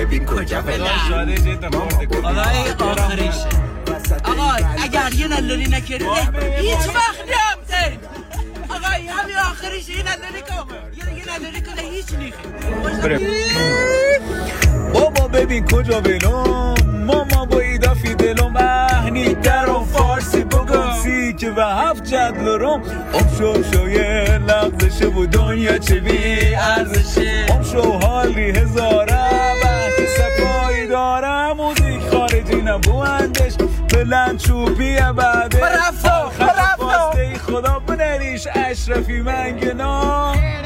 ببین کجا فعلا حالا آخریشه آقا اگر یه نلوری نکرده هیچ وقت نمیده آقا همین آخریشه یه نلوری کنه یه نلوری کنه هیچ نیخه بابا ببین کجا بلوم ماما با ایدافی دلوم اهنی در و فارسی بگم سی که و هفت جدل روم شو شویه لغزشه و دنیا چه بی ارزشه شو حالی هزاره بحث صفایی داره موزیک خارجی نبوندش بلند چوبیه بعده برفتو خدا بنریش اشرفی منگنا